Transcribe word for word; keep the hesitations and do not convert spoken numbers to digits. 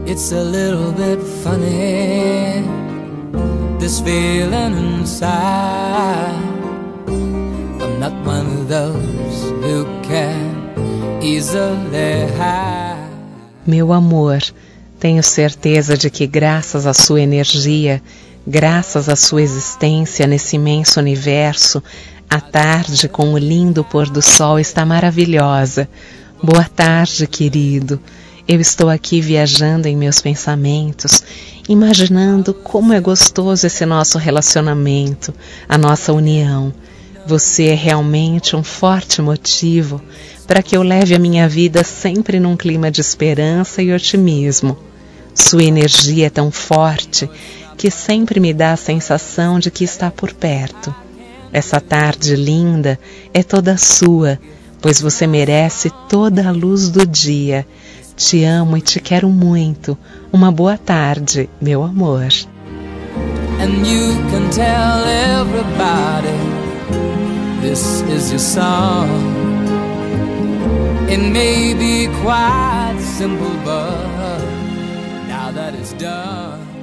It's a little bit funny, this feeling inside. I'm not one of those who can easily hide. Meu amor, tenho certeza de que graças à sua energia, graças à sua existência nesse imenso universo, a tarde com o lindo pôr do sol está maravilhosa. Boa tarde, querido. Eu estou aqui viajando em meus pensamentos, imaginando como é gostoso esse nosso relacionamento, a nossa união. Você é realmente um forte motivo para que eu leve a minha vida sempre num clima de esperança e otimismo. Sua energia é tão forte que sempre me dá a sensação de que está por perto. Essa tarde linda é toda sua, pois você merece toda a luz do dia. Te amo e te quero muito. Uma boa tarde, meu amor. And you can tell everybody this is your song. It may be quite simple, but now that it's done,